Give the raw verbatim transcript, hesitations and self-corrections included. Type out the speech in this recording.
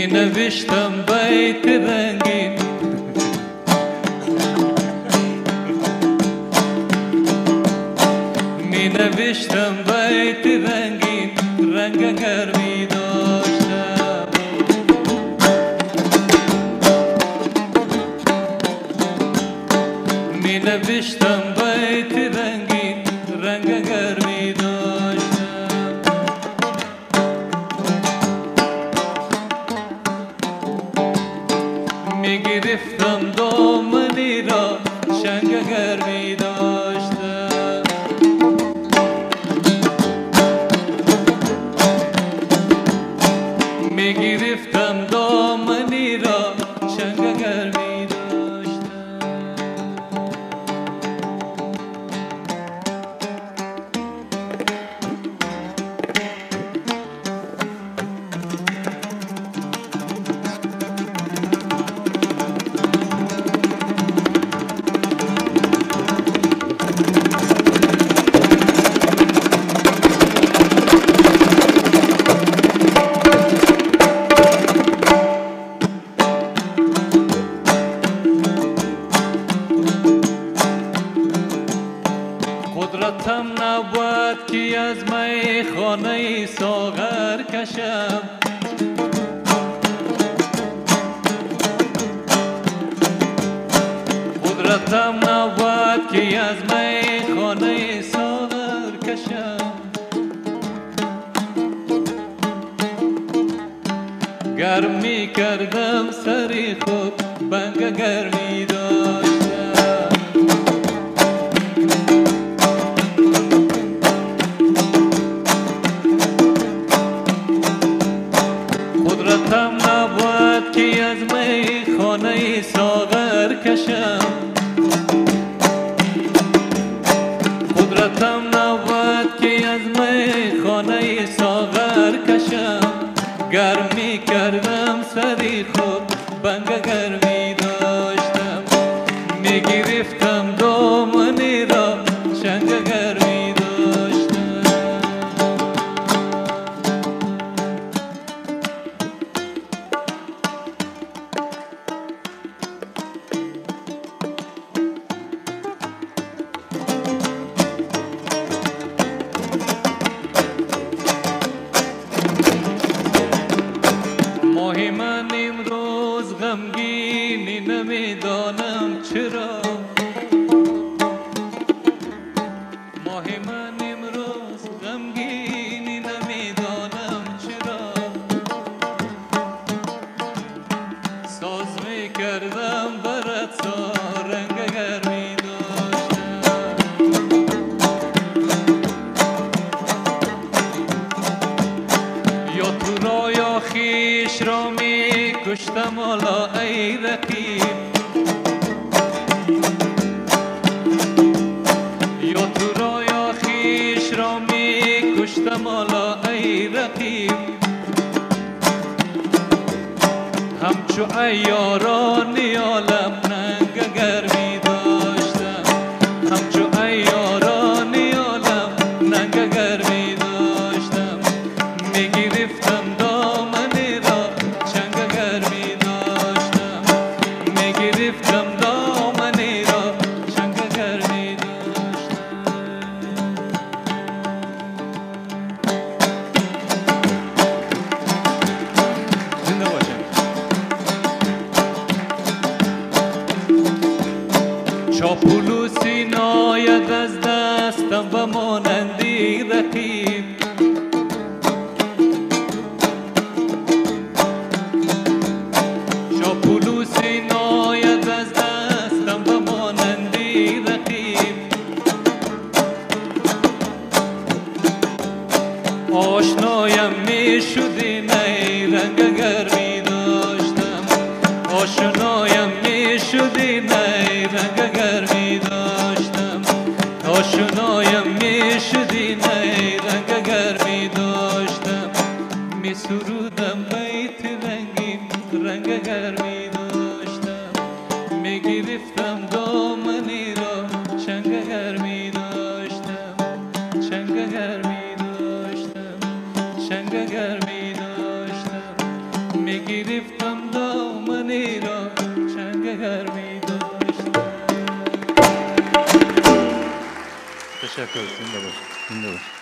می نوشتم بیت رنگین می نوشتم بیت رنگین رنگ اگر می داشتم می نوشتم بیت رنگین رنگ اگر می داشتم می گرفتم دامنی را شنگ اگر می داشتم می گرفتم دامنی را شنگ اگر می داشتم قدرتم نبود که از می خانه ساغر کشم قدرتم نبود که از می خانه ساغر کشم گرمی کردم سری خود بنگ گرمی داشتم قدرتم نبود که از می خانه ساغر کشم قدرتم نبود که از می خانه ساغر کشم گرمی کردم سری خود بنگ گرمی داشتم می گرفتم دامنی را شنگ گرمی داشتم ماهی من امروز غمگینی نمیدانم چرا ماهی من امروز غمگینی نمیدانم چرا ساز میکردم برات تا رنگ اگر می داشتم یا تو را یا خیش را می کشتم حالا ای رقیب یا تو را یا خیش را می کشتم حالا ای رقیب همچو ایارانی عالم ننگ اگر می داشتم همچو ایارانی عالم ننگ اگر می داشتم می گرفتم دامنی را چنگ اگر می داشتم می گرفتم دامنی را چنگ اگر می داشتم زنده باشم چاپلوسی ناید از دستم و مانندی رقیب چاپلوسی ناید از دستم و مانندی رقیب آشنایم می شدی نی رنگ اگر می داشتم آشنایم می شدی نی رنگ اگر می داشتم آشنایم می شدی نی رنگ اگر می داشتم می سرودم بیت رنگین رنگ اگر می داشتم می گرفتم دامنی را چنگ اگر می داشتم چنگ اگر می داشتم چنگ اگر می داشتم می گرفتم تشکر. زنده باش. زنده باش.